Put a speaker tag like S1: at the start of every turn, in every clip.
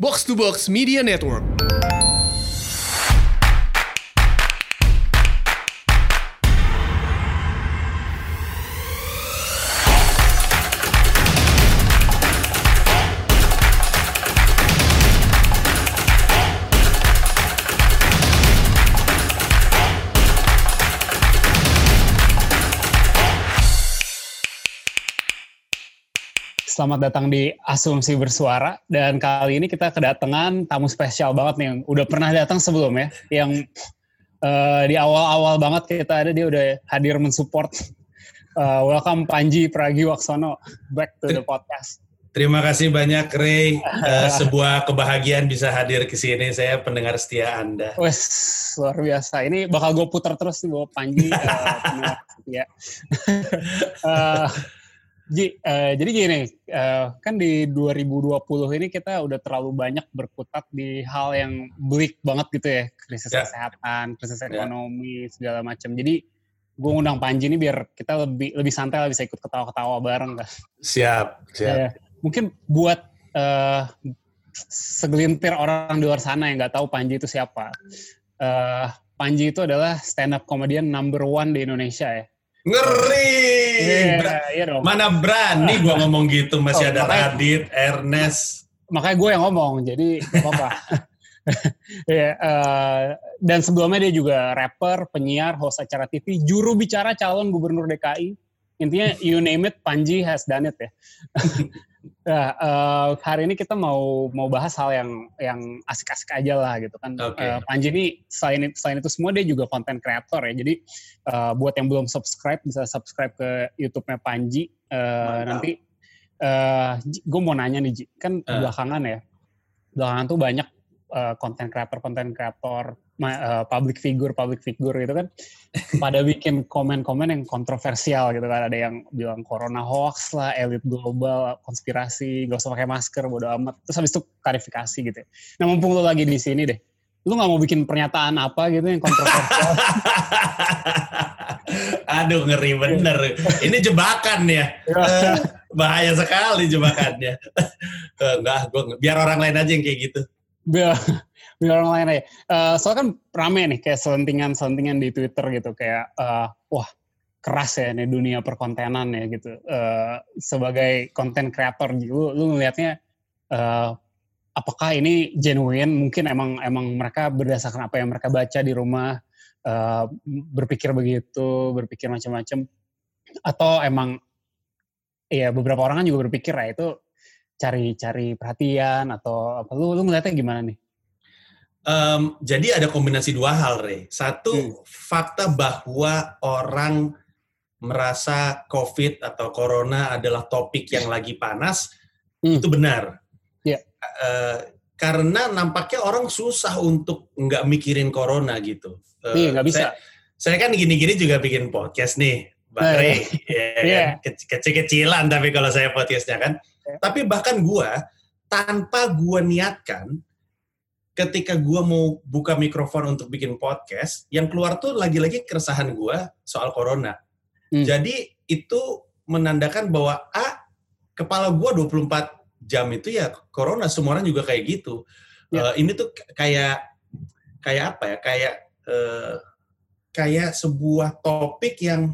S1: Box to Box Media Network.
S2: Selamat datang di Asumsi Bersuara, dan kali ini kita kedatangan tamu spesial banget nih yang udah pernah datang sebelumnya, yang di awal-awal banget kita ada, dia udah hadir mensupport. Welcome Panji Pragiwaksono back to the podcast.
S3: Terima kasih banyak Ray, sebuah kebahagiaan bisa hadir ke sini, saya pendengar setia Anda.
S2: Wes, luar biasa, ini bakal gue putar terus nih bahwa Panji pendengar setia. Jadi gini, kan di 2020 ini kita udah terlalu banyak berkutat di hal yang bleak banget gitu ya, krisis kesehatan, krisis ekonomi, segala macam. Jadi gue ngundang Panji ini biar kita lebih santai lah, bisa ikut ketawa-ketawa bareng kan.
S3: Siap.
S2: Mungkin buat segelintir orang di luar sana yang nggak tahu Panji itu siapa. Panji itu adalah stand up comedian number 1 di Indonesia ya.
S3: Ngeri!
S2: Iya dong.
S3: Mana berani gue ngomong gitu, masih ada Radit, Ernest.
S2: Makanya gue yang ngomong, jadi apa-apa. Dan sebelumnya dia juga rapper, penyiar, host acara TV, juru bicara calon gubernur DKI. Intinya you name it, Panji has done it ya. Hari ini kita mau bahas hal yang asik-asik aja lah gitu kan. Okay. Panji ini selain itu semua dia juga content creator ya. Jadi buat yang belum subscribe bisa subscribe ke YouTube-nya Panji. Nanti gue mau nanya nih Ji, kan belakangan tuh banyak content creator public figure gitu kan pada bikin komen-komen yang kontroversial gitu kan. Ada yang bilang corona hoax lah, elit global, konspirasi, gak usah pakai masker, bodo amat. Terus habis itu klarifikasi gitu. Nah mumpung lu lagi di sini deh, lu gak mau bikin pernyataan apa gitu yang kontroversial?
S3: Aduh ngeri bener, ini jebakan ya. Bahaya sekali jebakannya. Enggak, biar orang lain aja yang kayak gitu.
S2: Biar orang lain aja. Soalnya kan rame nih kayak selentingan di Twitter gitu, kayak wah keras ya nih dunia perkontenan ya gitu. Sebagai content creator, lu ngelihatnya apakah ini genuine? Mungkin emang mereka berdasarkan apa yang mereka baca di rumah, berpikir begitu, berpikir macam-macam, atau emang ya beberapa orang kan juga berpikir ya itu cari perhatian atau apa. Lu ngeliatnya gimana nih?
S3: Jadi ada kombinasi dua hal, Ray. Satu, fakta bahwa orang merasa COVID atau Corona adalah topik yang lagi panas, itu benar.
S2: Yeah.
S3: Karena nampaknya orang susah untuk nggak mikirin Corona gitu.
S2: Iya, nggak bisa.
S3: Saya kan gini-gini juga bikin podcast nih, Bang Ray. Kan? Kecil-kecilan tapi kalau saya podcastnya kan. Tapi bahkan tanpa gue niatkan, ketika gue mau buka mikrofon untuk bikin podcast, yang keluar tuh lagi-lagi keresahan gue soal Corona. Jadi itu menandakan bahwa kepala gue 24 jam itu ya Corona, semua orang juga kayak gitu. Ini tuh kayak apa ya? Kayak sebuah topik yang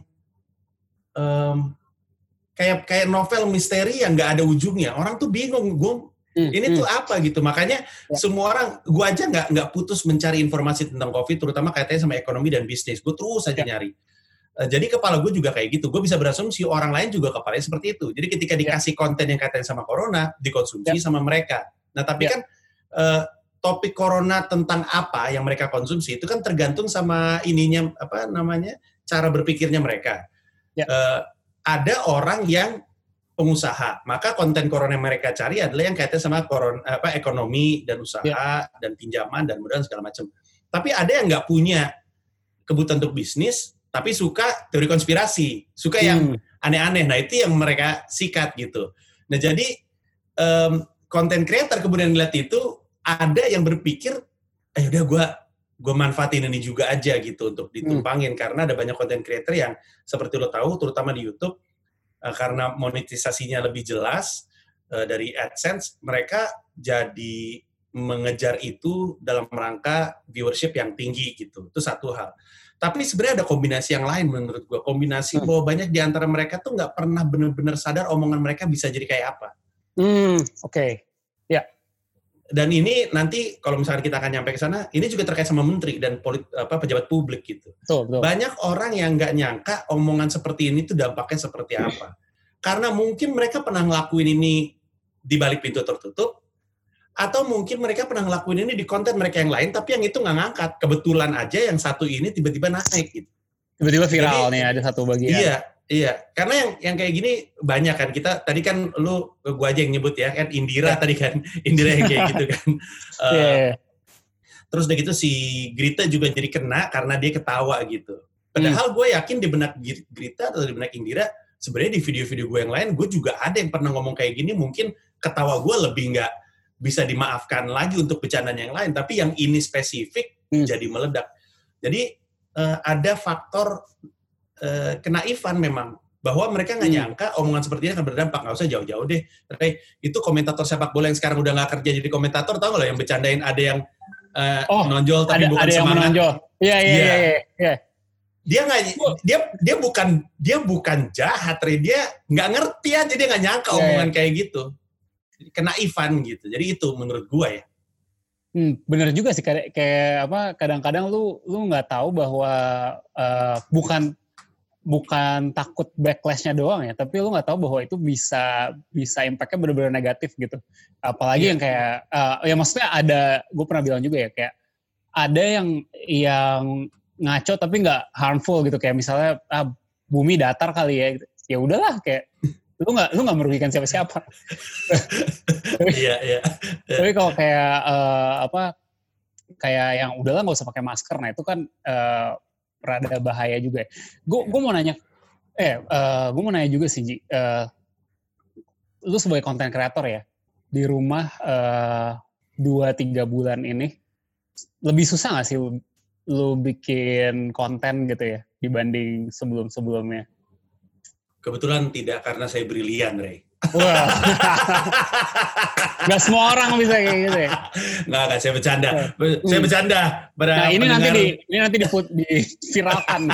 S3: kayak novel misteri yang nggak ada ujungnya. Orang tuh bingung, ini tuh apa gitu. Makanya semua orang, gue aja nggak putus mencari informasi tentang COVID, terutama kaitannya sama ekonomi dan bisnis. Gue terus aja nyari. Jadi kepala gue juga kayak gitu. Gue bisa berasumsi orang lain juga kepalanya seperti itu. Jadi ketika dikasih konten yang kaitannya sama Corona, dikonsumsi sama mereka. Nah tapi kan topik Corona tentang apa yang mereka konsumsi itu kan tergantung sama cara berpikirnya mereka. Ada orang yang pengusaha, maka konten Corona yang mereka cari adalah yang kaitannya sama ekonomi dan usaha dan pinjaman dan modal segala macam. Tapi ada yang nggak punya kebutuhan untuk bisnis, tapi suka teori konspirasi, suka yang aneh-aneh. Nah itu yang mereka sikat gitu. Nah jadi konten creator kemudian ngeliat itu, ada yang berpikir, udah gue manfaatin ini juga aja gitu untuk ditumpangin, karena ada banyak konten creator yang seperti lo tahu, terutama di YouTube, karena monetisasinya lebih jelas dari AdSense, mereka jadi mengejar itu dalam rangka viewership yang tinggi gitu. Itu satu hal. Tapi sebenarnya ada kombinasi yang lain menurut gue. Kombinasi bahwa banyak di antara mereka tuh nggak pernah benar-benar sadar omongan mereka bisa jadi kayak apa.
S2: Oke. Ya.
S3: Dan ini nanti kalau misalnya kita akan nyampe ke sana, ini juga terkait sama menteri dan pejabat publik gitu.
S2: Betul.
S3: Banyak orang yang nggak nyangka omongan seperti ini tuh dampaknya seperti apa. Karena mungkin mereka pernah ngelakuin ini di balik pintu tertutup, atau mungkin mereka pernah ngelakuin ini di konten mereka yang lain, tapi yang itu nggak ngangkat. Kebetulan aja yang satu ini tiba-tiba naik gitu.
S2: Tiba-tiba viral. Jadi, nih ada satu bagian.
S3: Iya. Karena yang kayak gini banyak kan. Kita tadi kan gua aja yang nyebut ya kan Indira tadi kan. Indira yang kayak gitu kan. Terus udah gitu si Grita juga jadi kena karena dia ketawa gitu. Padahal gue yakin di benak Grita atau di benak Indira, sebenarnya di video-video gue yang lain, gue juga ada yang pernah ngomong kayak gini, mungkin ketawa gue lebih nggak bisa dimaafkan lagi untuk bercandaan yang lain, tapi yang ini spesifik jadi meledak. Jadi ada faktor kenaifan memang, bahwa mereka nggak nyangka omongan seperti ini akan berdampak. Nggak usah jauh-jauh deh. Tapi itu komentator sepak bola yang sekarang udah nggak kerja jadi komentator, tau nggak lo yang bercandain ada yang nonjol tapi bukan
S2: ada
S3: semangat.
S2: Iya.
S3: Dia bukan jahat, dia nggak ngerti aja, dia nggak nyangka omongan kayak gitu. Kena Ivan gitu. Jadi itu menurut gua ya.
S2: Bener juga sih, kayak apa, kadang-kadang lu nggak tahu bahwa bukan takut backlash-nya doang ya, tapi lu nggak tahu bahwa itu bisa impact-nya benar-benar negatif gitu. Apalagi yang kayak ya maksudnya gue pernah bilang juga ya, kayak ada yang ngaco tapi nggak harmful gitu, kayak misalnya bumi datar kali ya, gitu. Ya udahlah, kayak lu nggak merugikan siapa-siapa.
S3: Iya.
S2: Tapi kalau kayak kayak yang udahlah nggak usah pakai masker, nah itu kan rada bahaya juga. Gue mau nanya, gue mau nanya juga sih, Ji. Lu sebagai content creator ya, di rumah 2-3 bulan ini, lebih susah nggak sih lu bikin konten gitu ya dibanding sebelum-sebelumnya?
S3: Kebetulan tidak, karena saya brilian, Ray.
S2: Wah. Nggak semua orang bisa kayak gitu ya?
S3: Nggak, saya bercanda. Saya bercanda.
S2: Nah, ini nanti diviralkan.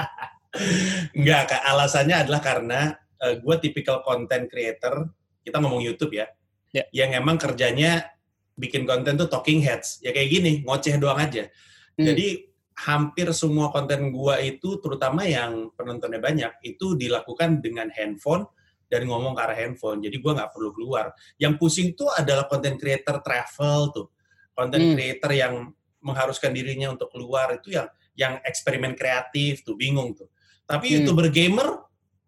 S3: Nggak, alasannya adalah karena gue tipikal content creator, kita ngomong YouTube ya, yang emang kerjanya bikin konten tuh talking heads. Ya kayak gini, ngoceh doang aja. Jadi hampir semua konten gua itu, terutama yang penontonnya banyak, itu dilakukan dengan handphone dan ngomong ke arah handphone. Jadi gua nggak perlu keluar. Yang pusing tuh adalah content creator travel tuh, content creator yang mengharuskan dirinya untuk keluar, itu yang eksperimen kreatif tuh, bingung tuh. Tapi YouTuber gamer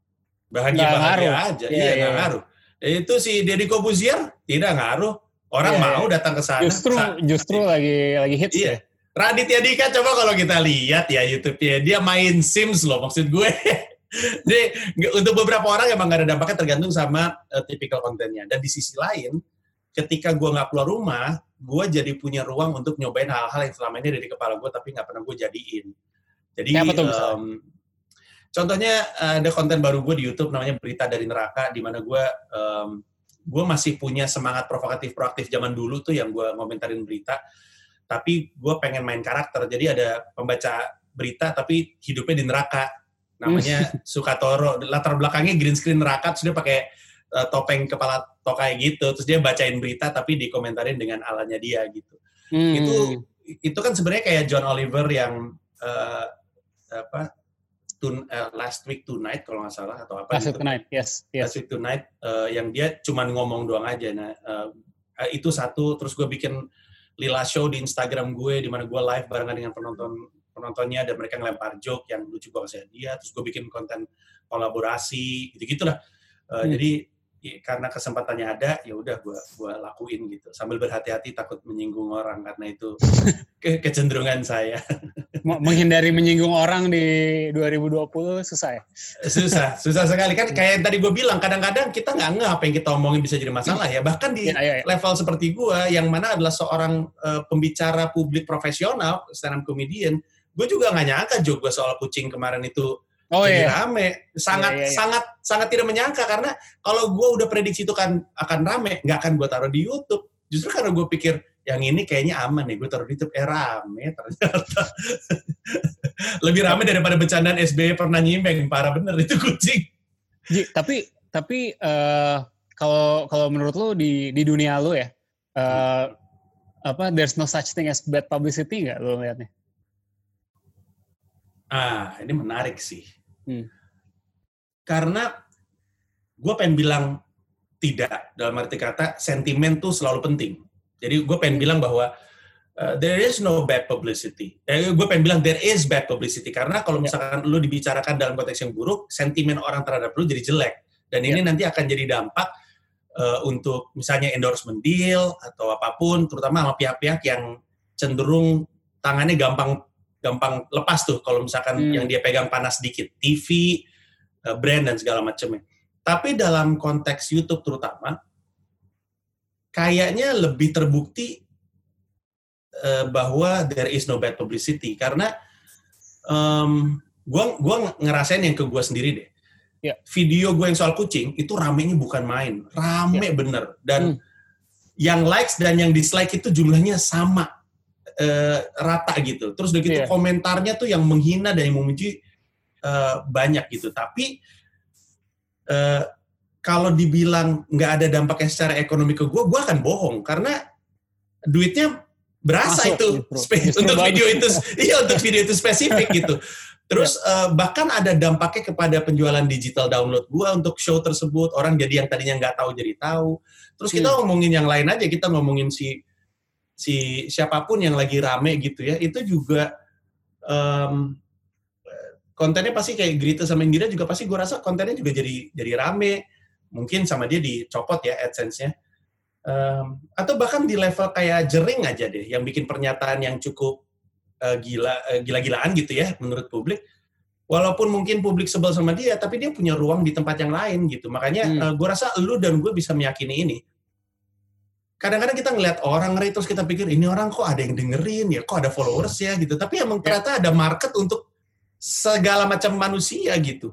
S3: bahagia aja, nggak ngaruh. Itu si Deddy Corbuzier tidak ngaruh. Orang mau datang ke sana.
S2: Justru lagi hits ya.
S3: Raditya Dika, coba kalau kita lihat ya YouTube-nya, dia main Sims loh, maksud gue. Jadi untuk beberapa orang emang gak ada dampaknya, tergantung sama tipikal kontennya. Dan di sisi lain, ketika gue gak keluar rumah, gue jadi punya ruang untuk nyobain hal-hal yang selama ini ada di kepala gue, tapi gak pernah gue jadiin. Jadi, contohnya ada konten baru gue di YouTube, namanya Berita dari Neraka, di mana gue masih punya semangat provokatif-proaktif zaman dulu tuh, yang gue ngomentarin berita, tapi gue pengen main karakter. Jadi ada pembaca berita tapi hidupnya di neraka, namanya Sukatoro, latar belakangnya green screen neraka, terus dia pakai topeng kepala tokai gitu, terus dia bacain berita tapi dikomentarin dengan alanya dia gitu. Itu kan sebenarnya kayak John Oliver yang Last Week Tonight kalau nggak salah, atau apa
S2: Last Week Tonight, yes.
S3: Last Week Tonight, yang dia cuman ngomong doang aja. Nah, itu satu. Terus gue bikin Lila Show di Instagram gue, di mana gue live barengan dengan penontonnya, dan mereka ngelempar joke yang lucu, gue kasih hadiah. Terus gue bikin konten kolaborasi, gitu-gitulah. Jadi karena kesempatannya ada, ya udah gue lakuin gitu, sambil berhati-hati takut menyinggung orang, karena itu kecenderungan saya.
S2: Menghindari menyinggung orang di 2020 susah ya?
S3: Susah sekali kan. Kayak yang tadi gue bilang, kadang-kadang kita nggak ngeh apa yang kita omongin bisa jadi masalah ya. Bahkan di level seperti gue, yang mana adalah seorang pembicara publik profesional, stand up comedian, gue juga nggak nyangka joke gue soal kucing kemarin itu jadi rame. Sangat tidak menyangka, karena kalau gue udah prediksi itu akan rame, nggak akan gue taruh di YouTube. Justru karena gue pikir yang ini kayaknya aman nih, gue taruh di YouTube, rame ternyata. Lebih rame daripada bercandaan SBY pernah nyimeng, parah bener itu kucing.
S2: Ji, tapi kalau menurut lu di dunia lu ya, there's no such thing as bad publicity nggak lu lihatnya?
S3: Ini menarik sih. Karena gue pengen bilang tidak, dalam arti kata sentimen tuh selalu penting. Jadi gue pengen bilang bahwa there is no bad publicity. Gue pengen bilang there is bad publicity, karena kalau misalkan lu dibicarakan dalam konteks yang buruk, sentimen orang terhadap lu jadi jelek. Dan ini nanti akan jadi dampak untuk misalnya endorsement deal atau apapun, terutama sama pihak-pihak yang cenderung tangannya gampang lepas tuh kalau misalkan yang dia pegang panas dikit, TV, brand dan segala macamnya. Tapi dalam konteks YouTube terutama, kayaknya lebih terbukti bahwa there is no bad publicity, karena gue ngerasain yang ke gue sendiri deh. Video gue yang soal kucing itu ramenya bukan main, rame bener, dan yang likes dan yang dislike itu jumlahnya sama, rata gitu. Terus udah gitu komentarnya tuh yang menghina dan yang memuji banyak gitu. Tapi kalau dibilang nggak ada dampaknya secara ekonomi ke gue akan bohong, karena duitnya berasa itu untuk video itu, untuk video itu spesifik gitu. Terus bahkan ada dampaknya kepada penjualan digital download gue untuk show tersebut. Orang jadi yang tadinya nggak tahu jadi tahu. Terus kita ngomongin yang lain aja, kita ngomongin si siapapun yang lagi rame gitu ya, itu juga kontennya pasti kayak Grita sama Indira juga pasti gue rasa kontennya juga jadi rame. Mungkin sama dia dicopot ya AdSense-nya. Atau bahkan di level kayak Jering aja deh, yang bikin pernyataan yang cukup gila-gilaan gitu ya menurut publik. Walaupun mungkin publik sebel sama dia, tapi dia punya ruang di tempat yang lain gitu. Makanya gue rasa lu dan gue bisa meyakini ini. Kadang-kadang kita ngeliat orang ngeri, terus kita pikir, ini orang kok ada yang dengerin ya, kok ada followers ya gitu. Tapi emang ternyata ada market untuk segala macam manusia gitu.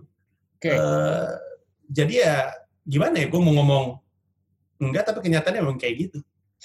S3: Jadi ya gimana ya, gue mau ngomong enggak, tapi kenyataannya memang kayak gitu.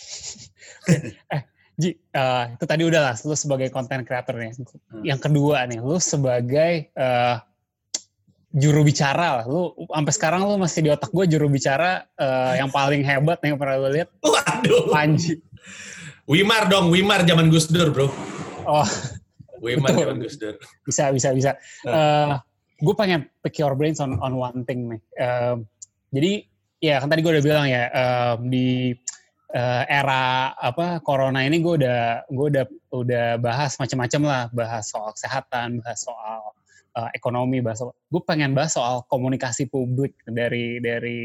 S2: Ji, itu tadi udah lah, lu sebagai content creator nih. Yang kedua nih, lu sebagai juru bicara lah. Lu sampai sekarang lu masih di otak gue juru bicara yang paling hebat yang pernah lu lihat.
S3: Waduh.
S2: Panji.
S3: Wimar zaman Gus Dur, bro.
S2: Oh.
S3: Wimar zaman Gus Dur.
S2: Bisa. Gue pengen pick your brains on one thing nih. Jadi ya kan tadi gue udah bilang ya, di era corona ini gue udah bahas macam-macam lah, bahas soal kesehatan, bahas soal ekonomi, gue pengen bahas soal komunikasi publik dari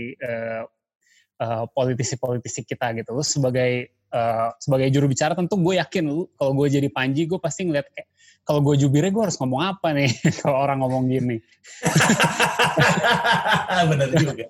S2: politisi-politisi kita gitu. Lu sebagai juru bicara tentu gue yakin lu kalau gue jadi Panji, gue pasti ngeliat kayak kalau gue jubirnya gue harus ngomong apa nih kalau orang ngomong gini.
S3: Benar juga.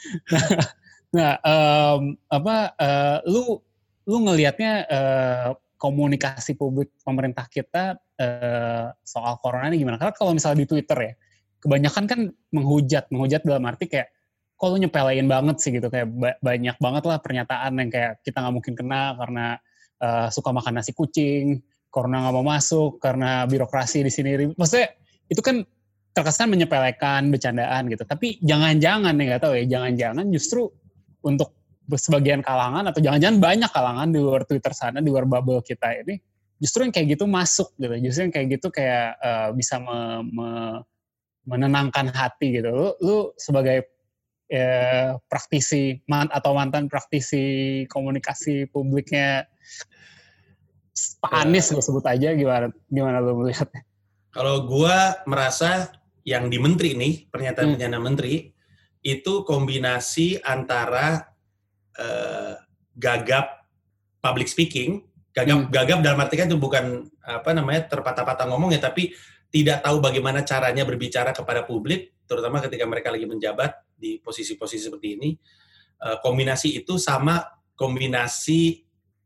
S2: Lu ngelihatnya komunikasi publik pemerintah kita soal corona ini gimana? Karena kalau misalnya di Twitter ya, kebanyakan kan menghujat dalam arti kayak, kok lu nyepelein banget sih gitu, kayak banyak banget lah pernyataan yang kayak kita nggak mungkin kena karena suka makan nasi kucing, corona nggak mau masuk karena birokrasi di sini. Maksudnya itu kan terkesan menyepelekan, bercandaan gitu. Tapi jangan-jangan nih, nggak tahu ya, jangan-jangan justru untuk sebagian kalangan atau jangan-jangan banyak kalangan di luar Twitter sana, di luar bubble kita ini, justru yang kayak gitu masuk gitu. Justru yang kayak gitu kayak bisa menenangkan hati gitu. Lu sebagai praktisi atau mantan praktisi komunikasi publiknya Pak Anies, gue sebut aja, gimana lu melihatnya?
S3: Kalau gue merasa yang di menteri nih, pernyataan menteri, itu kombinasi antara gagap public speaking, gagap dalam artinya itu bukan terpatah-patah ngomong ya, tapi tidak tahu bagaimana caranya berbicara kepada publik, terutama ketika mereka lagi menjabat di posisi-posisi seperti ini. Kombinasi itu sama kombinasi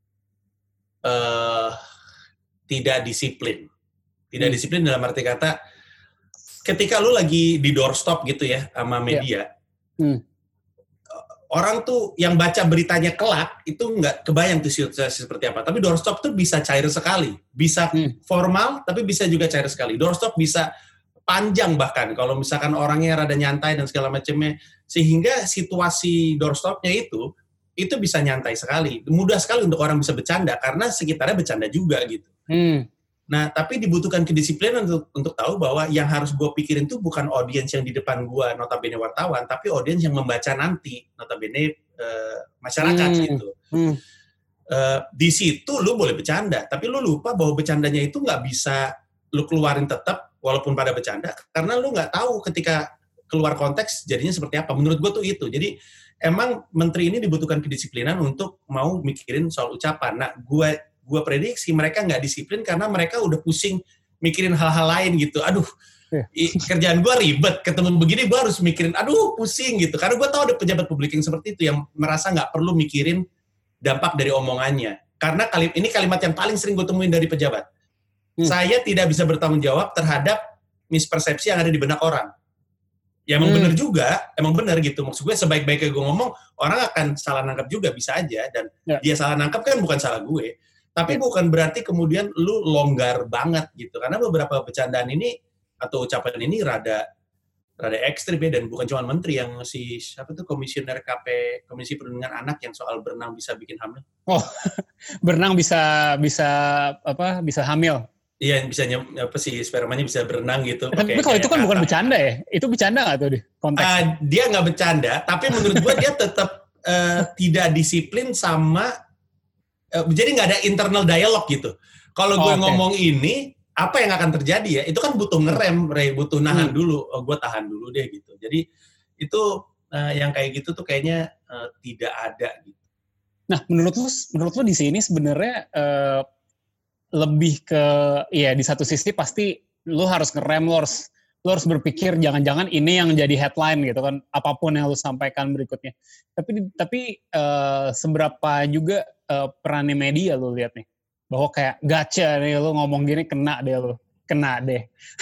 S3: tidak disiplin. Tidak disiplin dalam arti kata, ketika lu lagi di doorstop gitu ya sama media, orang tuh yang baca beritanya kelak itu nggak kebayang tuh situasi seperti apa. Tapi doorstop tuh bisa cair sekali, bisa formal tapi bisa juga cair sekali. Doorstop bisa panjang bahkan kalau misalkan orangnya rada nyantai dan segala macamnya, sehingga situasi doorstopnya itu bisa nyantai sekali, mudah sekali untuk orang bisa bercanda karena sekitarnya bercanda juga gitu. Nah, tapi dibutuhkan kedisiplinan untuk tahu bahwa yang harus gue pikirin tuh bukan audiens yang di depan gue, notabene wartawan, tapi audiens yang membaca nanti, notabene masyarakat gitu. Di situ lu boleh bercanda, tapi lu lupa bahwa bercandanya itu nggak bisa lu keluarin tetap walaupun pada bercanda, karena lu nggak tahu ketika keluar konteks jadinya seperti apa. Menurut gue tuh itu. Jadi emang menteri ini dibutuhkan kedisiplinan untuk mau mikirin soal ucapan. Nah, gue prediksi mereka nggak disiplin karena mereka udah pusing mikirin hal-hal lain gitu. Aduh, kerjaan gue ribet, ketemu begini gue harus mikirin, aduh pusing gitu. Karena gue tahu ada pejabat publik yang seperti itu, yang merasa nggak perlu mikirin dampak dari omongannya. Karena ini kalimat yang paling sering gue temuin dari pejabat. Saya tidak bisa bertanggung jawab terhadap mispersepsi yang ada di benak orang. Ya emang benar juga, emang benar gitu. Maksud gue sebaik-baiknya gue ngomong, orang akan salah nangkap juga bisa aja. Dan dia salah nangkap kan bukan salah gue. Tapi bukan berarti kemudian lu longgar banget gitu. Karena beberapa bercandaan ini atau ucapan ini rada ekstrim ya, dan bukan cuma menteri, yang siapa tuh komisioner Komisi Perlindungan Anak yang soal berenang bisa bikin hamil.
S2: Oh, berenang bisa hamil.
S3: Iya, bisa spermanya bisa berenang gitu.
S2: Tapi kalau itu kan bukan bercanda ya? Itu bercanda nggak tuh di konteks?
S3: Dia nggak bercanda, tapi menurut gue dia tetap tidak disiplin sama. Jadi nggak ada internal dialog gitu. Kalau gue ngomong ini, apa yang akan terjadi ya? Itu kan butuh ngerem, butuh nahan dulu. Oh, gue tahan dulu deh gitu. Jadi itu yang kayak gitu tuh kayaknya tidak ada gitu.
S2: Nah, menurut lu di sini sebenarnya lebih ke, ya di satu sisi pasti lu harus ngerem, lu harus berpikir jangan-jangan ini yang jadi headline gitu kan, apapun yang lu sampaikan berikutnya. Tapi seberapa juga perannya media lu lihat nih, bahwa kayak gacha nih lu ngomong gini kena deh.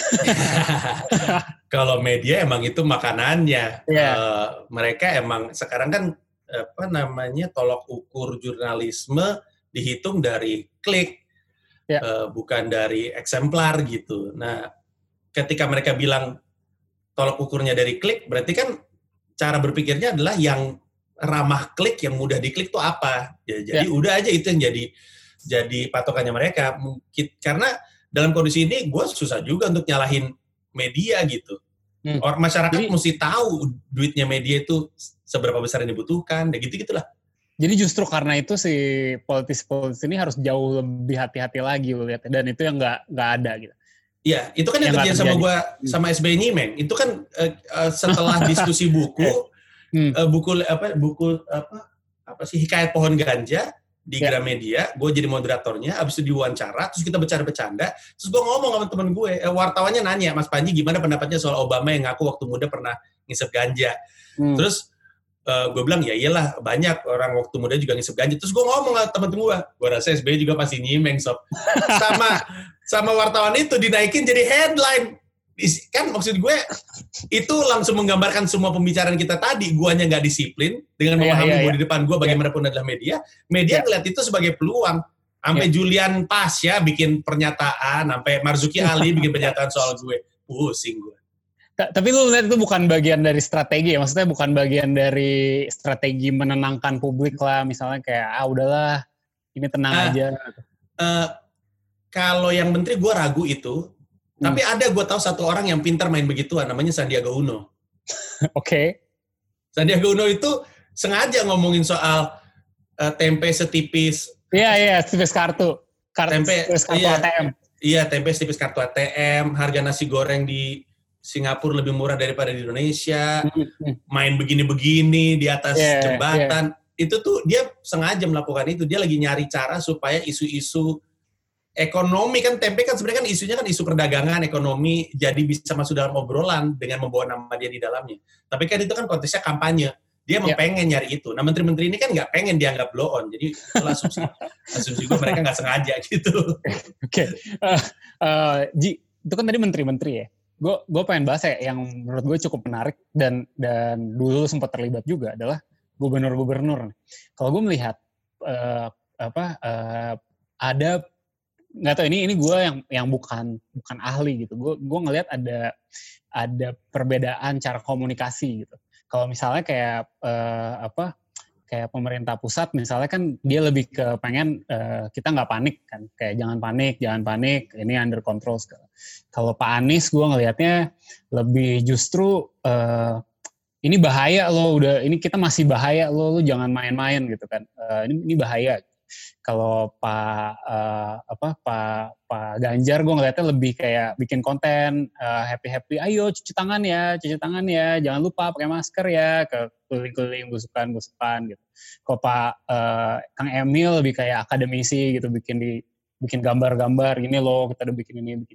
S3: Kalau media emang itu makanannya. Mereka emang sekarang kan tolok ukur jurnalisme dihitung dari klik, bukan dari eksemplar gitu. Nah, ketika mereka bilang tolok ukurnya dari klik, berarti kan cara berpikirnya adalah yang ramah klik, yang mudah diklik tuh apa. Jadi udah aja itu yang jadi patokannya mereka. Mungkin karena dalam kondisi ini gue susah juga untuk nyalahin media gitu. Orang masyarakat mesti tahu duitnya media itu seberapa besar yang dibutuhkan, dan gitu-gitulah.
S2: Jadi justru karena itu si politis-politis ini harus jauh lebih hati-hati lagi lu lihat, dan itu yang nggak ada gitu.
S3: Iya, itu kan yang terjadi sama gue sama SBY Nyimeng. Itu kan setelah diskusi buku Hikayat Pohon Ganja di Gramedia, gue jadi moderatornya, abis itu diwawancara, terus kita bercanda-bercanda, terus gue ngomong sama temen gue, wartawannya nanya, Mas Panji gimana pendapatnya soal Obama yang ngaku waktu muda pernah ngisep ganja. Terus gue bilang, ya iyalah banyak orang waktu muda juga ngisep ganja. Terus gue ngomong sama temen gue rasa SBY juga pasti nyimeng sob. Sama wartawan itu dinaikin jadi headline. Kan maksud gue itu langsung menggambarkan semua pembicaraan kita tadi. Guanya nggak disiplin dengan memahami bahwa di depan gue bagaimanapun adalah media ngeliat itu sebagai peluang. Sampai Julian Pasha bikin pernyataan, sampai Marzuki Ali bikin pernyataan soal gue. Pusing gue.
S2: Tapi lu lihat itu bukan bagian dari strategi ya? Maksudnya bukan bagian dari strategi menenangkan publik lah, misalnya kayak udahlah ini tenang aja.
S3: Kalau yang menteri gue ragu itu. Tapi ada gue tahu satu orang yang pintar main begituan, namanya Sandiaga Uno.
S2: Oke.
S3: Sandiaga Uno itu sengaja ngomongin soal tempe setipis.
S2: Iya, setipis kartu. Setipis kartu ATM.
S3: Iya, tempe setipis kartu ATM, harga nasi goreng di Singapura lebih murah daripada di Indonesia, main begini-begini di atas jembatan. Itu tuh dia sengaja melakukan itu. Dia lagi nyari cara supaya isu-isu ekonomi, kan tempe kan sebenarnya kan isunya kan isu perdagangan, ekonomi, jadi bisa masuk dalam obrolan dengan membawa nama dia di dalamnya. Tapi kan itu kan konteksnya kampanye. Dia memang pengen nyari itu. Nah, menteri-menteri ini kan nggak pengen dianggap blow on. Jadi itu asumsi gue mereka nggak sengaja gitu.
S2: Oke. Ji, itu kan tadi menteri-menteri ya. Gue pengen bahas ya yang menurut gue cukup menarik dan dulu sempat terlibat juga adalah gubernur. Kalau gue melihat ada, nggak tahu ini gue yang bukan ahli gitu. Gue ngelihat ada perbedaan cara komunikasi gitu. Kalau misalnya kayak kayak pemerintah pusat misalnya kan dia lebih ke pengen kita nggak panik kan, kayak jangan panik, ini under control. Kalau Pak Anies gue ngelihatnya lebih justru ini bahaya lo, ini kita masih bahaya lo jangan main-main gitu kan, ini bahaya. Kalau Pak Ganjar gue ngeliatnya lebih kayak bikin konten happy, ayo cuci tangan ya, jangan lupa pakai masker ya, ke keliling-keliling busukan gitu. Kalau Pak Kang Emil lebih kayak akademisi gitu, bikin gambar-gambar gini loh, kita udah bikin ini.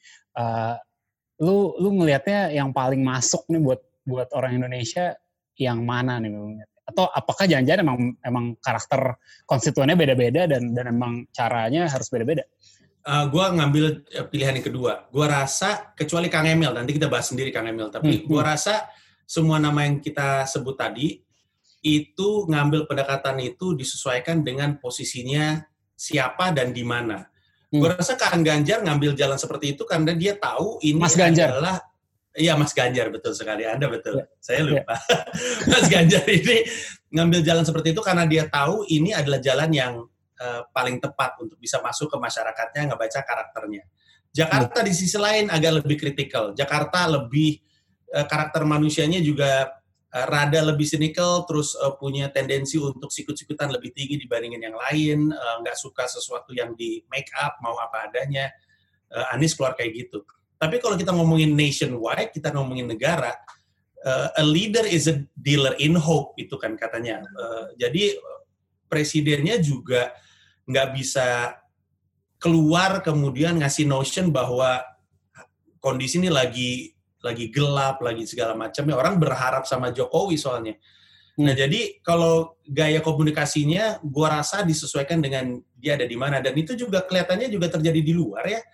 S2: Lu ngelihatnya yang paling masuk nih buat orang Indonesia yang mana nih menurutnya? Atau apakah jangan-jangan emang karakter konstituennya beda-beda dan emang caranya harus beda-beda?
S3: Gue ngambil pilihan yang kedua. Gue rasa, kecuali Kang Emil, nanti kita bahas sendiri Kang Emil, tapi gue rasa semua nama yang kita sebut tadi, itu ngambil pendekatan itu disesuaikan dengan posisinya siapa dan di mana. Gue rasa Kang Ganjar ngambil jalan seperti itu karena dia tahu ini adalah... Iya, Mas Ganjar, betul sekali. Anda betul. Saya lupa. Mas Ganjar ini ngambil jalan seperti itu karena dia tahu ini adalah jalan yang paling tepat untuk bisa masuk ke masyarakatnya, ngebaca karakternya. Jakarta di sisi lain agak lebih kritikal. Jakarta lebih, karakter manusianya juga rada lebih cynical, terus punya tendensi untuk sikut-sikutan lebih tinggi dibandingin yang lain, nggak suka sesuatu yang di make up, mau apa adanya. Anies keluar kayak gitu. Tapi kalau kita ngomongin nationwide, kita ngomongin negara, a leader is a dealer in hope, itu kan katanya. Jadi presidennya juga nggak bisa keluar kemudian ngasih notion bahwa kondisi ini lagi gelap, lagi segala macamnya. Orang berharap sama Jokowi soalnya. Nah, jadi kalau gaya komunikasinya, gua rasa disesuaikan dengan dia ada di mana. Dan itu juga kelihatannya juga terjadi di luar ya.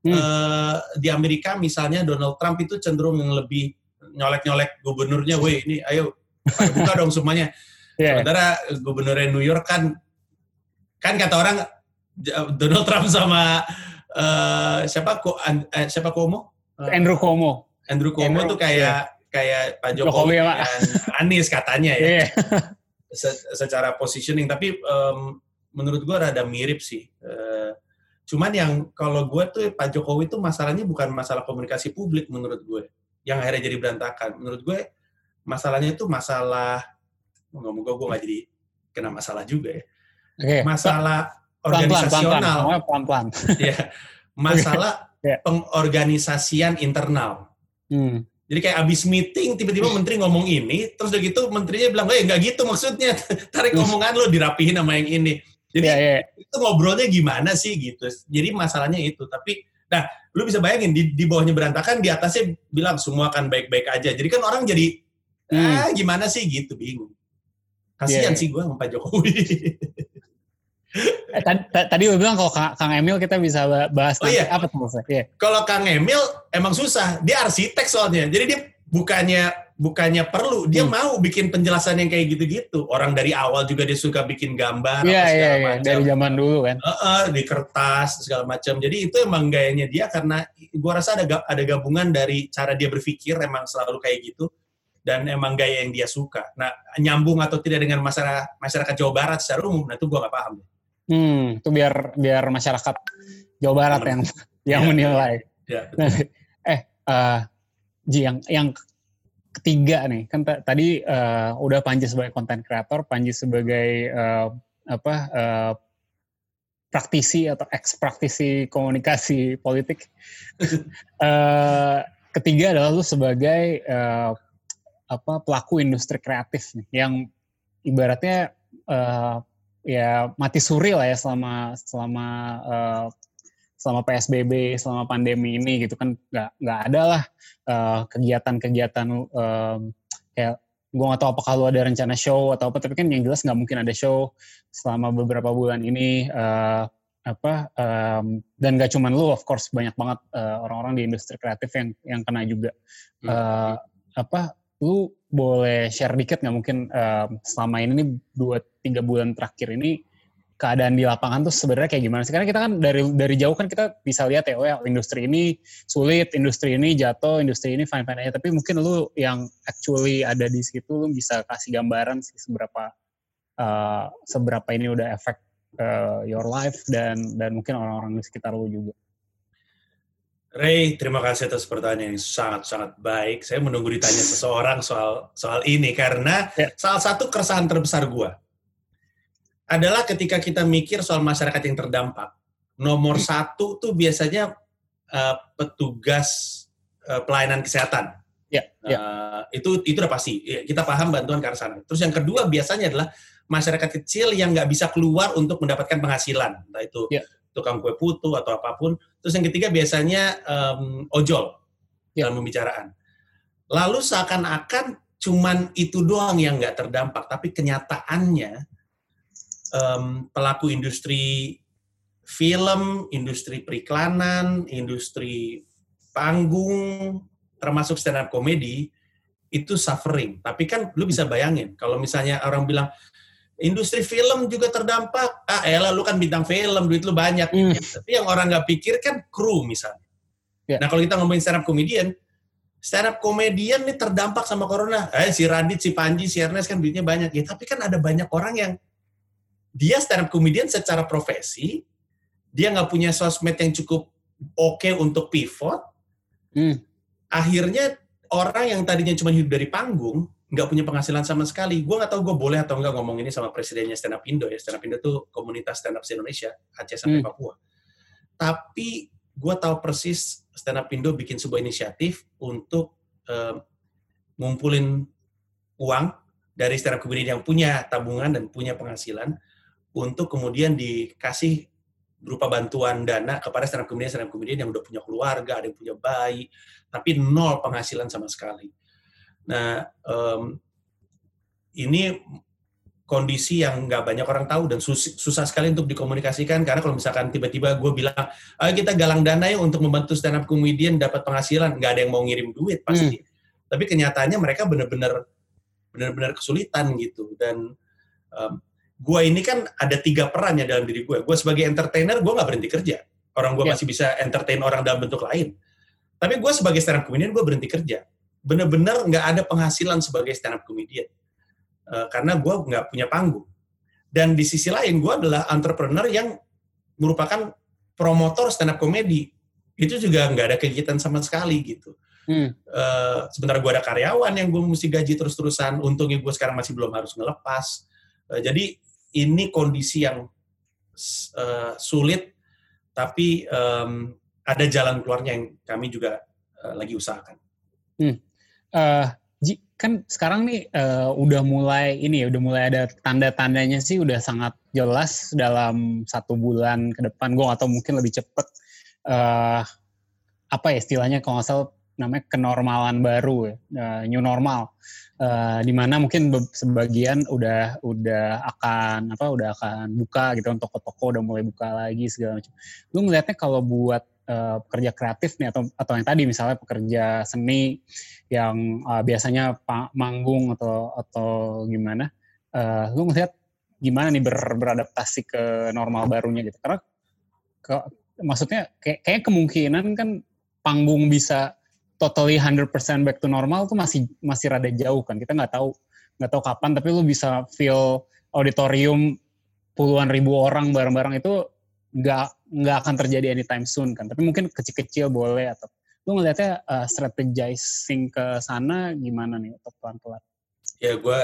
S3: Di Amerika misalnya Donald Trump itu cenderung yang lebih nyolek-nyolek gubernurnya, weh ini ayo buka dong semuanya. Sementara gubernurnya New York kan kata orang Donald Trump sama siapa Cuomo?
S2: Andrew Cuomo
S3: tuh kayak Pak Jokowi dan Anies katanya ya. Secara positioning, tapi menurut gue rada mirip sih. Cuman yang kalau gue tuh Pak Jokowi tuh masalahnya bukan masalah komunikasi publik menurut gue, yang akhirnya jadi berantakan. Menurut gue masalahnya itu masalah, moga-moga gue nggak jadi kena masalah juga ya. Masalah organisasional.
S2: Pelan-pelan.
S3: Ya, masalah pengorganisasian internal. Jadi kayak abis meeting tiba-tiba menteri ngomong ini, terus udah gitu menterinya bilang, nggak gitu maksudnya, tarik omongan lo dirapihin sama yang ini. Jadi itu ngobrolnya gimana sih gitu. Jadi masalahnya itu. Tapi, nah, lu bisa bayangin di bawahnya berantakan, di atasnya bilang semua akan baik-baik aja. Jadi kan orang jadi gimana sih gitu, bingung. Kasian sih gue sama Pak Jokowi.
S2: Tadi lu bilang kalau Kang Emil kita bisa bahas nanti apa tuh maksudnya?
S3: Kalau Kang Emil emang susah. Dia arsitek soalnya. Jadi dia bukannya perlu, dia mau bikin penjelasan yang kayak gitu-gitu. Orang dari awal juga dia suka bikin gambar segala macam.
S2: Dari zaman dulu kan.
S3: Di kertas segala macam. Jadi itu emang gayanya dia, karena gua rasa ada gabungan dari cara dia berpikir emang selalu kayak gitu, dan emang gaya yang dia suka. Nah, nyambung atau tidak dengan masyarakat Jawa Barat secara umum, nah itu gua nggak paham.
S2: Itu biar masyarakat Jawa Barat yang menilai.
S3: Ya,
S2: Ji, yang ketiga nih, kan tadi udah Panji sebagai content creator, Panji sebagai praktisi atau ex-praktisi komunikasi politik. Ketiga adalah lu sebagai pelaku industri kreatif nih, yang ibaratnya ya mati suri lah ya selama PSBB, selama pandemi ini gitu kan, nggak ada lah kegiatan-kegiatan kayak gue nggak tahu apakah lu ada rencana show atau apa, tapi kan yang jelas nggak mungkin ada show selama beberapa bulan ini, dan nggak cuma lu, of course banyak banget orang-orang di industri kreatif yang kena juga. Lu boleh share dikit nggak mungkin selama ini nih 2-3 bulan terakhir ini keadaan di lapangan tuh sebenarnya kayak gimana sih? Karena kita kan dari jauh kan kita bisa lihat ya, industri ini sulit, industri ini jatuh, industri ini fine-fine aja. Tapi mungkin lu yang actually ada di situ, lu bisa kasih gambaran sih seberapa ini udah efek your life dan mungkin orang-orang di sekitar lu juga.
S3: Ray, terima kasih atas pertanyaan yang sangat-sangat baik. Saya menunggu ditanya seseorang soal ini karena salah satu keresahan terbesar gua adalah ketika kita mikir soal masyarakat yang terdampak. Nomor satu tuh biasanya petugas pelayanan kesehatan. Itu udah pasti. Kita paham bantuan ke arah sana. Terus yang kedua biasanya adalah masyarakat kecil yang nggak bisa keluar untuk mendapatkan penghasilan. Entah itu tukang kue putu atau apapun. Terus yang ketiga biasanya ojol dalam pembicaraan. Lalu seakan-akan cuman itu doang yang nggak terdampak. Tapi kenyataannya pelaku industri film, industri periklanan, industri panggung, termasuk stand up comedy, itu suffering. Tapi kan lu bisa bayangin, kalau misalnya orang bilang, industri film juga terdampak, elah lu kan bintang film, duit lu banyak. Tapi yang orang nggak pikir kan kru misalnya. Nah kalau kita ngomongin stand up comedian nih terdampak sama corona. Si Radit, si Panji, si Ernest kan duitnya banyak. Ya, tapi kan ada banyak orang yang dia stand up comedian secara profesi, dia nggak punya sosmed yang cukup oke untuk pivot, akhirnya orang yang tadinya cuma hidup dari panggung, nggak punya penghasilan sama sekali. Gue nggak tahu gue boleh atau nggak ngomong ini sama presidennya Stand Up Indo. Ya. Stand Up Indo itu komunitas stand up Indonesia, Aceh sampai Papua. Tapi gue tahu persis Stand Up Indo bikin sebuah inisiatif untuk ngumpulin uang dari stand up comedian yang punya tabungan dan punya penghasilan, untuk kemudian dikasih berupa bantuan dana kepada stand up comedian yang udah punya keluarga, ada yang punya bayi, tapi nol penghasilan sama sekali. Nah, ini kondisi yang nggak banyak orang tahu dan susah sekali untuk dikomunikasikan, karena kalau misalkan tiba-tiba gue bilang, ayo kita galang dana ya untuk membantu stand up comedian dapat penghasilan, nggak ada yang mau ngirim duit pasti. Tapi kenyataannya mereka benar-benar kesulitan gitu. Dan gue ini kan ada 3 peran ya dalam diri gue. Gue sebagai entertainer, gue nggak berhenti kerja. Orang gue masih bisa entertain orang dalam bentuk lain. Tapi gue sebagai stand up comedian, gue berhenti kerja. Benar-benar nggak ada penghasilan sebagai stand up comedian. Karena gue nggak punya panggung. Dan di sisi lain, gue adalah entrepreneur yang merupakan promotor stand up comedy. Itu juga nggak ada kegiatan sama sekali gitu. Sementara gue ada karyawan yang gue mesti gaji terus-terusan. Untungnya gue sekarang masih belum harus ngelepas. Jadi ini kondisi yang sulit, tapi ada jalan keluarnya yang kami juga lagi usahakan.
S2: Kan sekarang nih udah mulai ada tanda-tandanya sih, udah sangat jelas dalam 1 bulan ke depan. Gue atau mungkin lebih cepet, apa ya istilahnya, kalau nggak salah namanya kenormalan baru ya, new normal, di mana mungkin sebagian udah akan buka gitu, toko-toko udah mulai buka lagi segala macam. Lu ngelihatnya kalau buat pekerja kreatif nih atau yang tadi misalnya pekerja seni yang biasanya manggung atau gimana, lu ngelihat gimana nih beradaptasi ke normal barunya gitu? Karena maksudnya kayak kemungkinan kan panggung bisa totally 100% back to normal tuh masih rada jauh kan. Kita nggak tahu kapan, tapi lu bisa feel auditorium puluhan ribu orang bareng-bareng itu nggak akan terjadi anytime soon kan. Tapi mungkin kecil-kecil boleh, atau lu ngelihatnya strategizing ke sana gimana nih atau pelan-pelan?
S3: Ya gue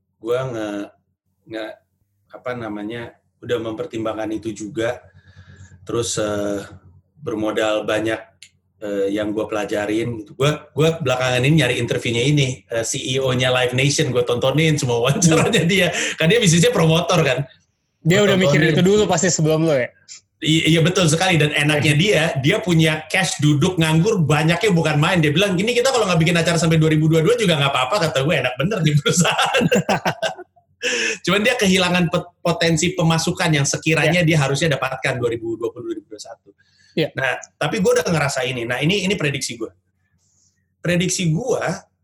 S3: nggak udah mempertimbangkan itu juga. Terus bermodal banyak yang gue pelajarin gitu. Gue belakangan ini nyari interviewnya ini, CEO-nya Live Nation, gue tontonin semua wawancaranya dia. Kan dia bisnisnya promotor kan.
S2: Dia udah mikirin itu dulu pasti sebelum lo ya?
S3: Iya betul sekali, dan enaknya dia punya cash duduk nganggur banyaknya bukan main. Dia bilang, gini kita kalau nggak bikin acara sampai 2022 juga nggak apa-apa, kata gue, enak bener di perusahaan. Cuman dia kehilangan potensi pemasukan yang sekiranya dia harusnya dapatkan 2020-2021.
S2: Yeah.
S3: Nah, tapi gue udah ngerasa ini. Nah, ini prediksi gue. Prediksi gue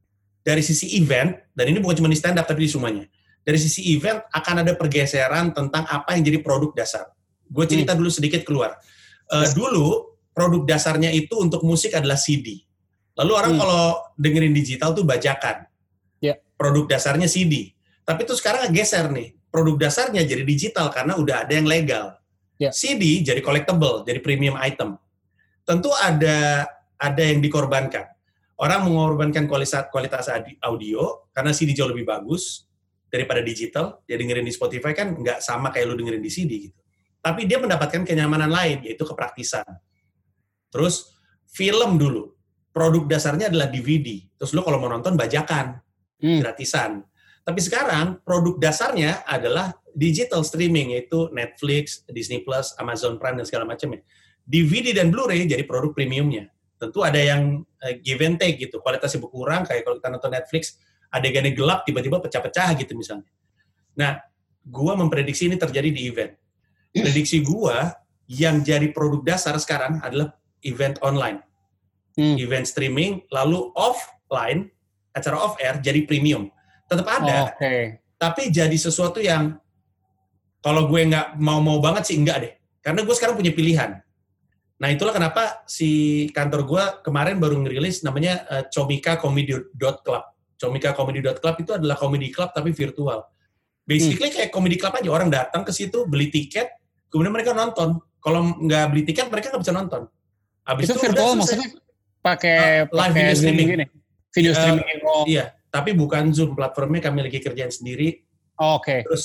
S3: dari sisi event, dan ini bukan cuma di stand up tapi di semuanya. Dari sisi event akan ada pergeseran tentang apa yang jadi produk dasar. Gue cerita dulu sedikit keluar. Dulu produk dasarnya itu untuk musik adalah CD. Lalu orang kalau dengerin digital tuh bajakan. Produk dasarnya CD. Tapi itu sekarang geser nih. Produk dasarnya jadi digital karena udah ada yang legal. CD jadi collectible, jadi premium item. Tentu ada yang dikorbankan. Orang mengorbankan kualitas audio karena CD jauh lebih bagus daripada digital. Dia dengerin di Spotify kan nggak sama kayak lu dengerin di CD gitu. Tapi dia mendapatkan kenyamanan lain, yaitu kepraktisan. Terus film dulu, produk dasarnya adalah DVD. Terus lu kalau mau nonton bajakan, gratisan. Tapi sekarang produk dasarnya adalah digital streaming, yaitu Netflix, Disney Plus, Amazon Prime, dan segala macamnya. DVD dan Blu-ray jadi produk premiumnya. Tentu ada yang give and take gitu, kualitasnya berkurang, kayak kalau kita nonton Netflix, adegannya gelap, tiba-tiba pecah-pecah gitu misalnya. Nah, gua memprediksi ini terjadi di event. Prediksi gua, yang jadi produk dasar sekarang adalah event online. Event streaming, lalu offline, acara off-air, jadi premium. Tetap ada, tapi jadi sesuatu yang kalau gue nggak mau banget sih enggak deh. Karena gue sekarang punya pilihan. Nah itulah kenapa si kantor gue kemarin baru ngerilis namanya comicacomedy.club. Comicacomedy.club itu adalah comedy club tapi virtual. Basically kayak comedy club aja, orang datang ke situ, beli tiket, kemudian mereka nonton. Kalau nggak beli tiket, mereka nggak bisa nonton.
S2: Habis itu virtual maksudnya pakai
S3: live video streaming.
S2: Gini. Video streaming.
S3: Iya, tapi bukan Zoom, platformnya kami lagi kerjain sendiri. Terus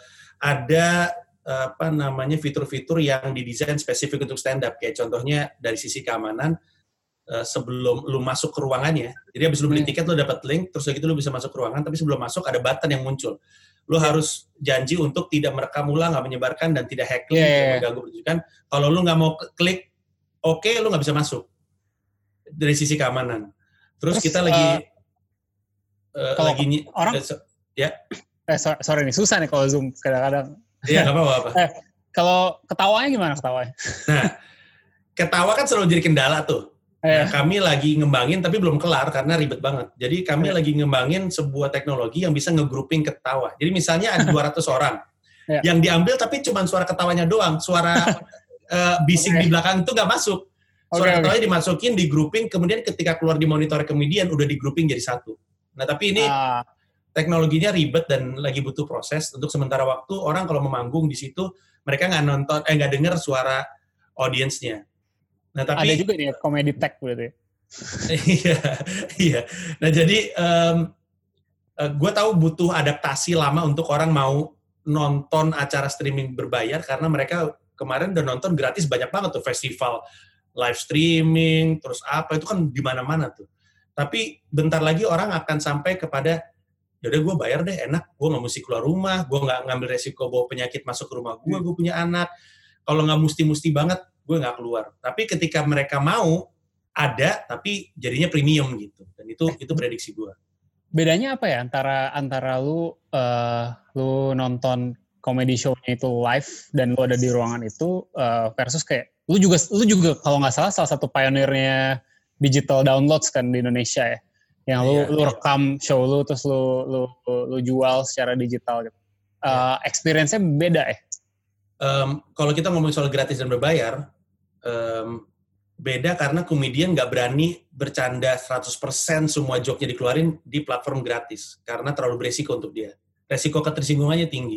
S3: ada fitur-fitur yang didesain spesifik untuk stand up. Kayak contohnya dari sisi keamanan, sebelum lu masuk ke ruangannya, jadi habis lu beli tiket lu dapat link, terus gitu lu bisa masuk ke ruangan, tapi sebelum masuk ada button yang muncul. Lu harus janji untuk tidak merekam ulang, nggak menyebarkan, dan tidak hacking, tidak mengganggu pertunjukan. Kalau lu nggak mau klik lu nggak bisa masuk. Dari sisi keamanan. Terus kita lagi
S2: sorry nih, susah nih kalau Zoom kadang-kadang.
S3: Iya, nggak apa-apa.
S2: Kalau ketawanya gimana ketawanya?
S3: Nah, ketawa kan selalu jadi kendala tuh. Nah, kami lagi ngembangin, tapi belum kelar karena ribet banget. Jadi kami lagi ngembangin sebuah teknologi yang bisa nge-grouping ketawa. Jadi misalnya ada 200 orang yang diambil, tapi cuma suara ketawanya doang. Suara bising di belakang itu nggak masuk. Suara ketawanya dimasukin, di grouping, kemudian ketika keluar di monitor komedian udah di grouping jadi satu. Nah tapi ini teknologinya ribet dan lagi butuh proses. Untuk sementara waktu orang kalau memanggung di situ mereka nggak dengar suara audiensnya. Nah tapi
S2: ada juga nih comedy tech berarti.
S3: Iya. Nah jadi gue tahu butuh adaptasi lama untuk orang mau nonton acara streaming berbayar karena mereka kemarin udah nonton gratis banyak banget tuh festival live streaming, terus apa, itu kan di mana-mana tuh. Tapi bentar lagi orang akan sampai kepada, yaudah gue bayar deh, enak, gue nggak mesti keluar rumah, gue nggak ngambil resiko bawa penyakit masuk ke rumah gue punya anak, kalau nggak mesti banget, gue nggak keluar. Tapi ketika mereka mau, ada, tapi jadinya premium gitu. Dan itu prediksi gue.
S2: Bedanya apa ya antara lu nonton comedy show-nya itu live dan lu ada di ruangan itu versus kayak lu juga kalau nggak salah satu pionirnya digital downloads kan di Indonesia ya, yang lu rekam show lu terus lu jual secara digital gitu. Experience-nya beda ya?
S3: Kalau kita ngomong soal gratis dan berbayar, beda karena komedian nggak berani bercanda 100% semua joke-nya dikeluarin di platform gratis karena terlalu beresiko untuk dia. Resiko ketersinggungannya tinggi.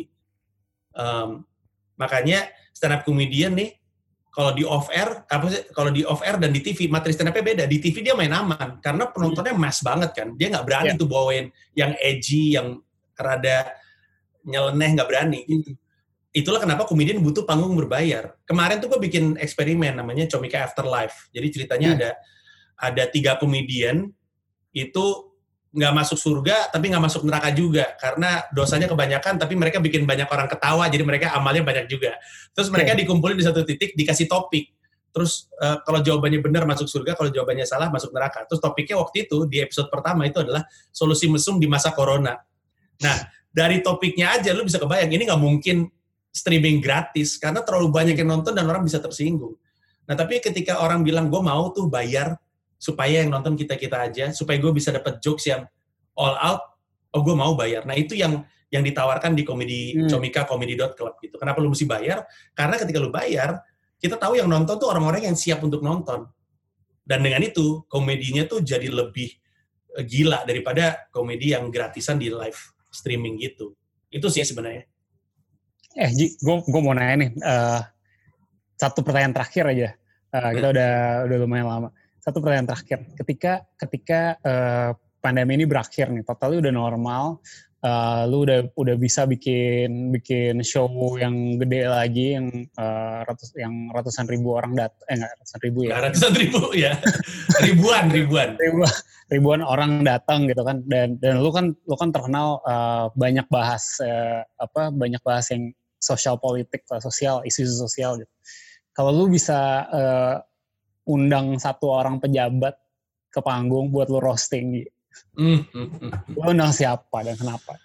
S3: Makanya stand up comedian nih kalau di off air dan di TV materi stand up-nya beda. Di TV dia main aman karena penontonnya mass banget kan. Dia nggak berani tuh bawain yang edgy, yang rada nyeleneh, nggak berani gitu. Itulah kenapa komedian butuh panggung berbayar. Kemarin tuh gue bikin eksperimen namanya Comika Afterlife. Jadi ceritanya ada 3 komedian itu nggak masuk surga tapi nggak masuk neraka juga karena dosanya kebanyakan, tapi mereka bikin banyak orang ketawa, jadi mereka amalnya banyak juga. Terus mereka dikumpulin di satu titik, dikasih topik. Terus kalau jawabannya benar masuk surga, kalau jawabannya salah masuk neraka. Terus topiknya waktu itu di episode pertama itu adalah solusi mesum di masa corona. Nah dari topiknya aja lu bisa kebayang ini nggak mungkin streaming gratis karena terlalu banyak yang nonton dan orang bisa tersinggung. Nah tapi ketika orang bilang gue mau tuh bayar supaya yang nonton kita aja, supaya gue bisa dapat jokes yang all out, oh gue mau bayar. Nah itu yang ditawarkan di comika.club gitu. Kenapa lu mesti bayar? Karena ketika lu bayar, kita tahu yang nonton tuh orang-orang yang siap untuk nonton. Dan dengan itu, komedinya tuh jadi lebih gila daripada komedi yang gratisan di live streaming gitu. Itu sih sebenarnya.
S2: Ji, gue mau nanya nih, satu pertanyaan terakhir aja. Kita udah lumayan lama. Satu pertanyaan terakhir. Ketika pandemi ini berakhir nih, totalnya udah normal, lu udah bisa bikin show yang gede lagi, yang ratusan ribu orang nggak ratusan ribu ya?
S3: Ratusan ribu ya,
S2: ribuan orang datang gitu kan, dan lu kan terkenal banyak bahas yang sosial politik, isu sosial gitu. Kalau lu bisa undang satu orang pejabat ke panggung buat lu roasting gitu. Lu undang siapa dan kenapa?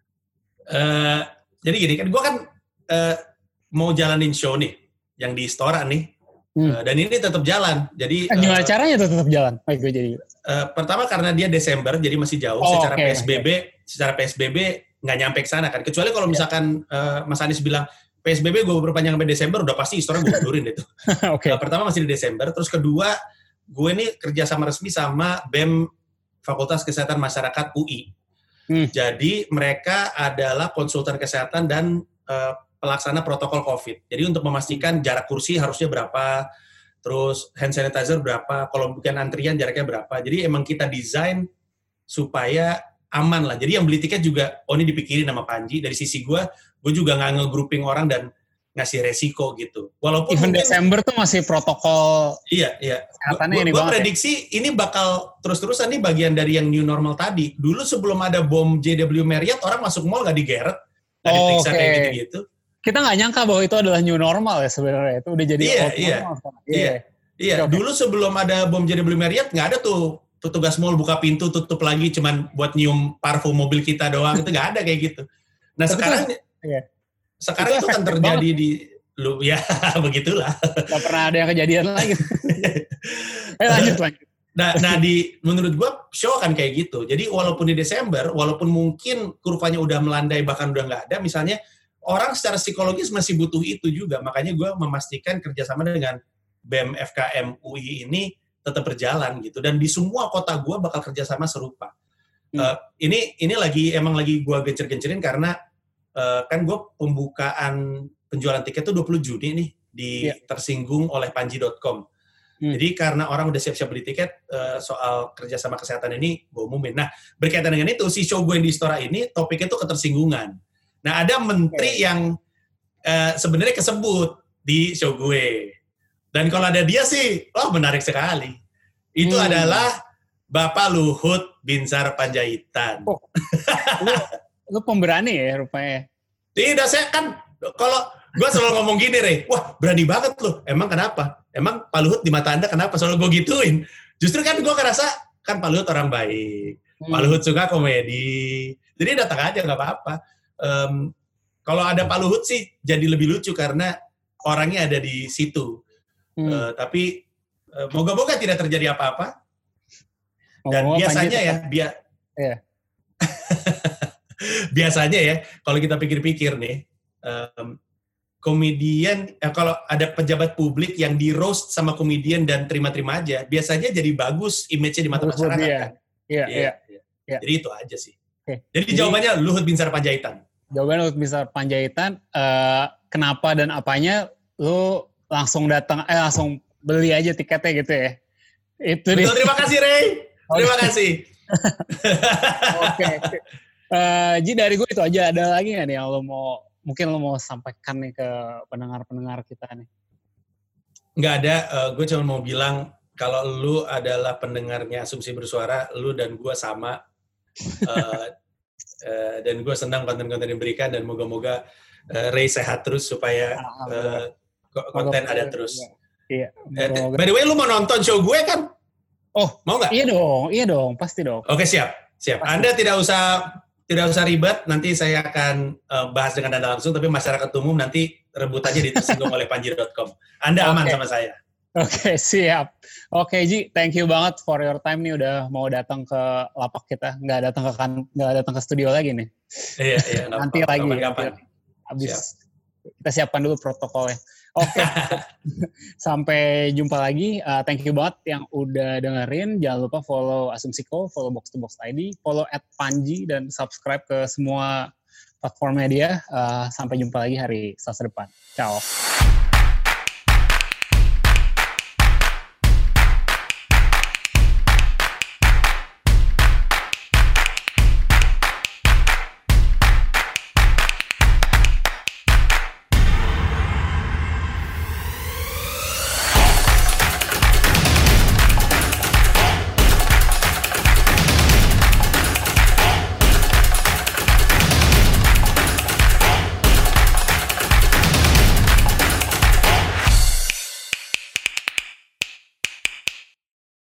S3: Jadi gini kan, gue kan mau jalanin show nih, yang di Istora nih, dan ini tetap jalan. Jadi
S2: gimana caranya tetap jalan? Baik, gue jadi.
S3: Pertama karena dia Desember, jadi masih jauh. Secara PSBB nggak nyampe ke sana kan. Kecuali kalau misalkan Mas Anies bilang PSBB gue berpanjang sampai Desember, udah pasti Istora gue mundurin itu. Pertama masih di Desember, terus kedua gue ini kerja sama resmi sama BEM Fakultas Kesehatan Masyarakat UI. Jadi mereka adalah konsultan kesehatan dan pelaksana protokol COVID. Jadi untuk memastikan jarak kursi harusnya berapa, terus hand sanitizer berapa, kalau bukan antrian jaraknya berapa. Jadi emang kita desain supaya aman lah. Jadi yang beli tiket juga, ini dipikirin sama Panji. Dari sisi gue juga nggak nge-grouping orang dan ngasih resiko gitu. Walaupun
S2: even Desember tuh masih protokol.
S3: Iya. Gue prediksi ini bakal terus-terusan nih bagian dari yang new normal tadi. Dulu sebelum ada bom JW Marriott, orang masuk mall nggak digeret, nggak diperiksa kayak gitu-gitu.
S2: Kita nggak nyangka bahwa itu adalah new normal ya sebenarnya. Itu udah jadi
S3: normal. Iya. Dulu sebelum ada bom JW Marriott nggak ada tuh petugas mall buka pintu tutup lagi cuman buat nyium parfum mobil kita doang. Itu nggak ada kayak gitu. Nah sekarang itu kan terjadi di lu ya begitulah.
S2: Gak pernah ada yang kejadian lagi. Lanjut.
S3: Nah menurut gua show akan kayak gitu. Jadi walaupun di Desember, walaupun mungkin kurvanya udah melandai bahkan udah nggak ada, misalnya orang secara psikologis masih butuh itu juga. Makanya gua memastikan kerjasama dengan BEM FKM UI ini tetap berjalan gitu. Dan di semua kota gua bakal kerjasama serupa. Ini lagi gua gencer-gencerin karena kan gue pembukaan penjualan tiket tuh 20 Juni nih tersinggung oleh panji.com. Jadi karena orang udah siap-siap beli tiket, soal kerjasama kesehatan ini gue umumin. Nah berkaitan dengan itu, si show gue yang di Istora ini topiknya tuh ketersinggungan. Nah ada menteri yang sebenarnya kesebut di show gue. Dan kalau ada dia sih, menarik sekali. Itu adalah Bapak Luhut Binsar Panjaitan.
S2: Lu pemberani ya rupanya.
S3: Tidak, saya kan kalau gue selalu ngomong gini, Rey, wah berani banget lu. Emang kenapa? Emang Pak Luhut di mata Anda kenapa? Selalu gue gituin. Justru kan gue ngerasa kan Pak Luhut orang baik. Pak Luhut suka komedi. Jadi datang aja nggak apa-apa. Kalau ada Pak Luhut sih jadi lebih lucu karena orangnya ada di situ. Tapi moga-moga tidak terjadi apa-apa. Dan biasanya biasanya ya, kalau kita pikir-pikir nih, komedian, kalau ada pejabat publik yang di roast sama komedian dan terima-terima aja, biasanya jadi bagus image-nya di mata masyarakat. Iya. Jadi itu aja sih. Jadi jawabannya Luhut Binsar Panjaitan.
S2: Jawabannya Luhut Binsar Panjaitan. Kenapa dan apanya, lu langsung datang, langsung beli aja tiketnya gitu ya. Itu
S3: betul, terima kasih Rey. Terima kasih.
S2: Oke. Ji dari gue itu aja. Ada lagi nggak nih yang mungkin lo mau sampaikan nih ke pendengar-pendengar kita nih?
S3: Nggak ada. Gue cuma mau bilang kalau lu adalah pendengarnya Asumsi Bersuara, lu dan gue sama. Dan gue senang konten-konten yang diberikan dan moga-moga Ray sehat terus supaya konten ada terus.
S2: Iya.
S3: By the way, lu mau nonton show gue kan? Mau nggak?
S2: Iya dong, pasti dong.
S3: Oke, siap. Pasti. Anda tidak usah ribet, nanti saya akan bahas dengan Anda langsung, tapi masyarakat umum nanti rebutannya ditersinggung oleh panji.com. Anda aman sama saya.
S2: Oke, siap. Oke, Ji, thank you banget for your time nih udah mau datang ke lapak kita. Nggak datang ke studio lagi nih.
S3: Iya.
S2: Nanti lagi.
S3: Kapan-kapan.
S2: Habis kita siapkan dulu protokolnya. Oke. Sampai jumpa lagi. Thank you banget yang udah dengerin. Jangan lupa follow Asumsiko, follow Box to Box ID, follow @Panji, dan subscribe ke semua platform media. Sampai jumpa lagi hari Selasa depan. Ciao.